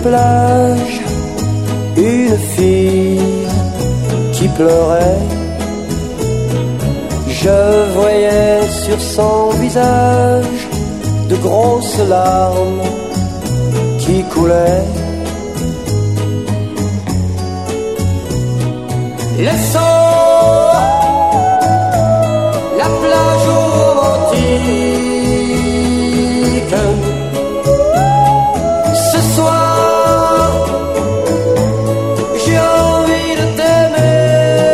plage, une fille qui pleurait. Je voyais sur son visage de grosses larmes qui coulaient. Laissons la plage romantique. Ce soir, j'ai envie de t'aimer.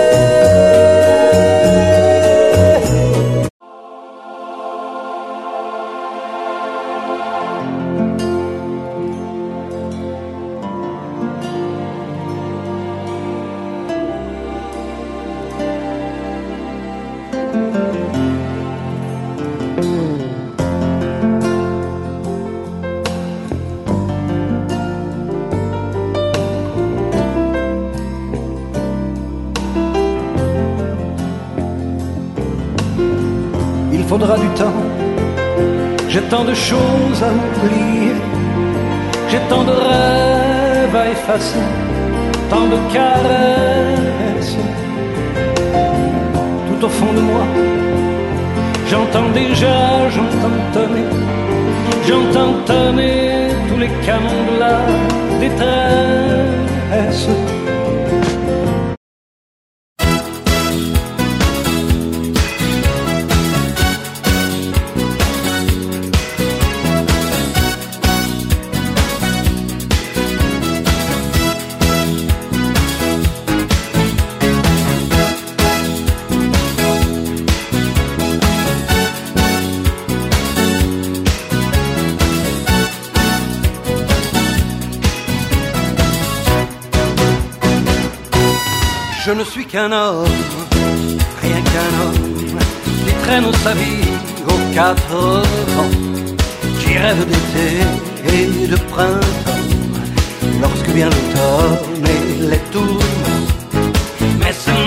Il faudra du temps, j'ai tant de choses à oublier, j'ai tant de rêves à effacer, tant de caresses. Tout au fond de moi, j'entends déjà, j'entends tonner tous les canons de la détresse. Je ne suis qu'un homme, rien qu'un homme, qui traîne sa vie aux quatre vents, qui rêve d'été et de printemps, lorsque vient l'automne et les tourments. Mais c'est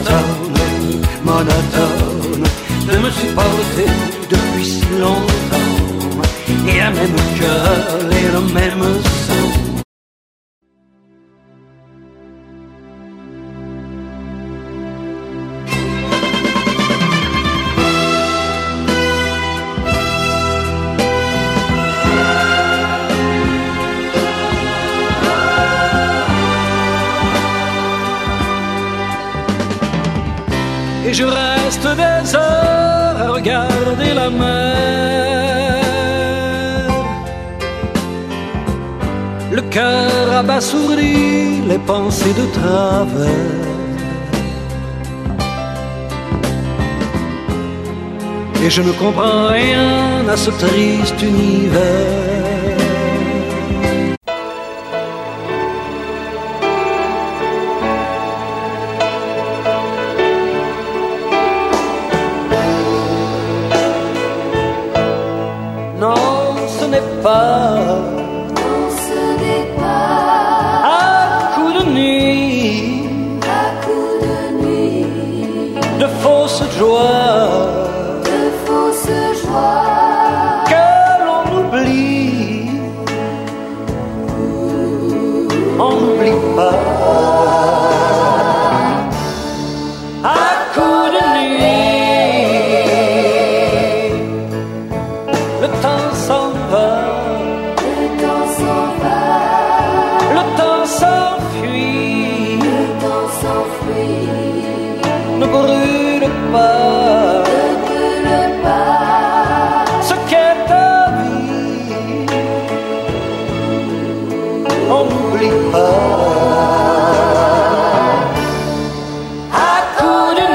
monotone, de me supporter depuis si longtemps, et la même cœur et le même sang. Et je reste des heures à regarder la mer, le cœur abasourdi, les pensées de travers. Et je ne comprends rien à ce triste univers. Non, ce n'est pas à coup de nuit, de fausses joies, que l'on oublie. On n'oublie pas. À coup de nuit, le temps s'en va, le temps s'enfuit, ne brûle pas ce qu'est ta vie. On n'oublie pas. À coup de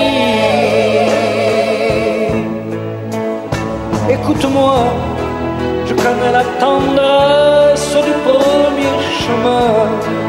nuit, écoute-moi, je connais la tendresse du premier chemin.